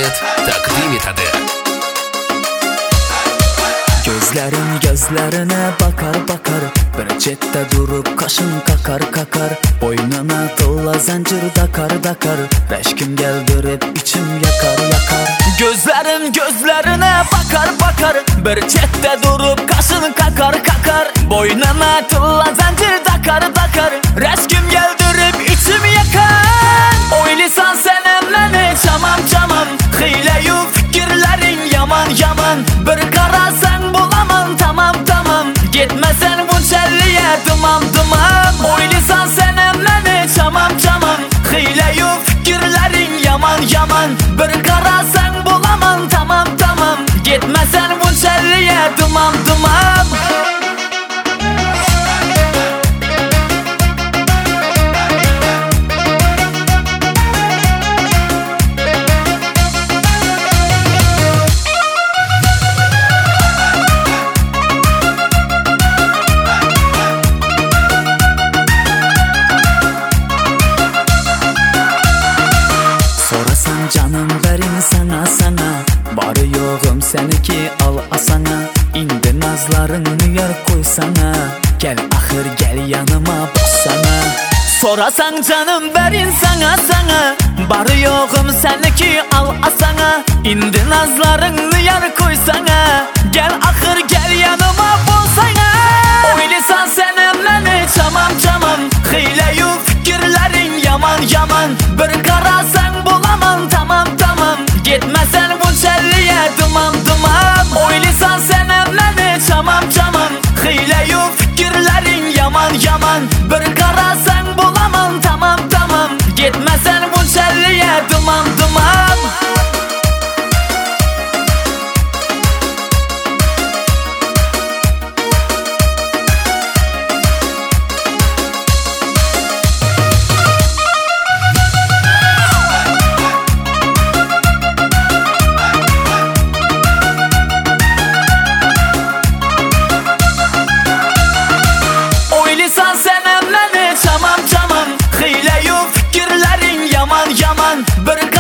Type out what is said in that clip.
Internet taqdim etadi. Gözlerine bakar bakar, bir chetda durib qaşın kakar. Boynuna to'la zanjir dakar, rashkim geldirib içim yakar. Gözlerine bakar, bir chetda durib qaşın kakar. Boynuna to'la zanjir dakar, rashkim geldirib içim yakar. Oylisan sen meni chamam, hiyleyu fikirlerin yaman. Bir qarasan bulaman tamam. Gitmesen bunçelliye dumam. Oylisan sen meni chamam, hiyleyu fikirlerin yaman. Bir qarasan bulaman tamam. Gitmesen bunçelliye dumam. Canım verin sana, barı yoğum seniki al asana. İndi nazlarını yer koysana, gel ahır gel yanıma bassana. Sorasan canım verin sana, barı yoğum seniki al asana. İndi nazlarını yer koysana, gel ahır gel yanıma bassana. Oylisan sen meni chamam, hiyleyu fikirlerin yaman. Bir qarasan bulaman tamam. Gitmesen bunçelliye dumam. Oylisan sen meni chamam, hiyleyu fikirlerin yaman. Bir qarasan bulaman tamam. Gitmesen bunçelliye dumam. Oylisan sen meni chamam, hiyleyu fikirlerin yaman. Bir